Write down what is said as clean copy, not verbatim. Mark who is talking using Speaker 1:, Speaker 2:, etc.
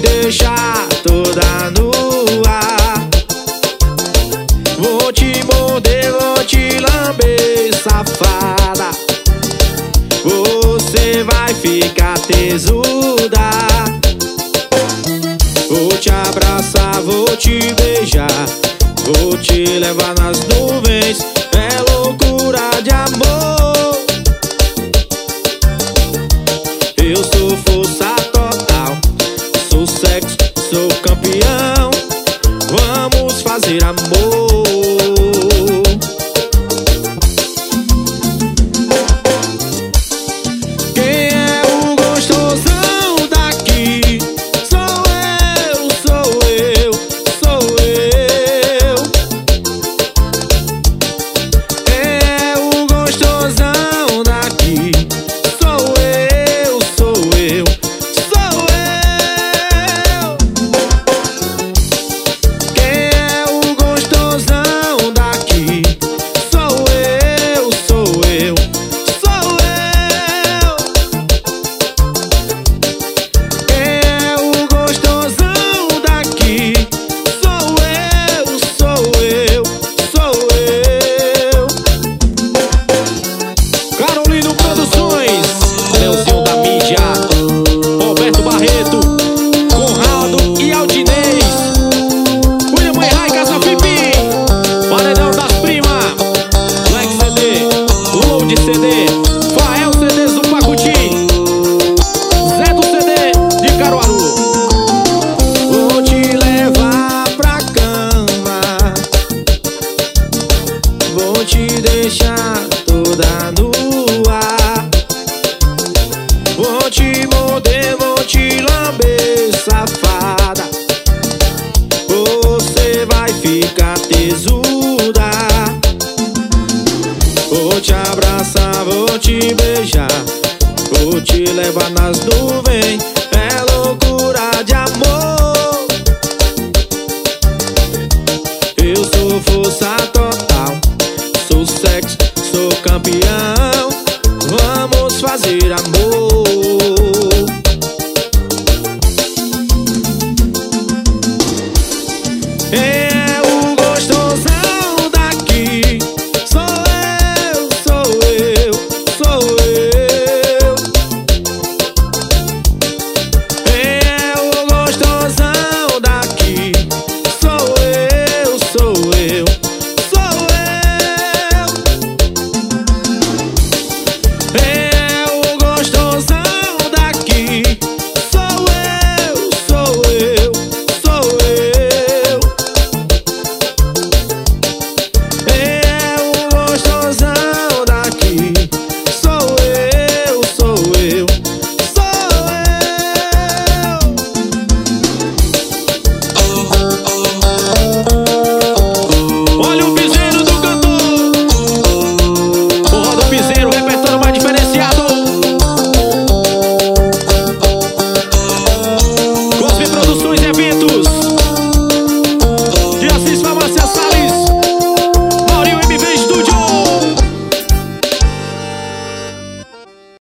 Speaker 1: deixar toda nua. Vou te morder, vou te lamber, safada. Você vai ficar tesuda. Vou te abraçar, vou te beijar, vou te levar nas nuvens. É loucura de amor. Eu sou força total, sou sexo, sou campeão. Vamos fazer amor. Quem é o gostosão daqui? Sou eu, sou eu, sou eu. Quem é o gostosão daqui? Sou eu, sou eu, sou eu. Quem é o gostosão daqui? Sou eu, sou eu, sou eu. Quem é o gostosão daqui? Sou eu, sou eu, sou eu. Carolino Produções, Leozinho da mídia, Roberto Barreto, Conrado e Aldinez, William Rai, Casa Pipi, Paredão das Primas, Black CD, Load CD, Fael CDs do Pacuti, Zé do CD de Caruaru. Vou te levar pra cama, vou te deixar toda nua. Vou te morder, vou te lamber, safada. Você vai ficar tesuda. Vou te abraçar, vou te beijar, vou te levar nas nuvens. É loucura de amor. Eu sou força total, sou sexo, sou campeão. Vamos fazer amor.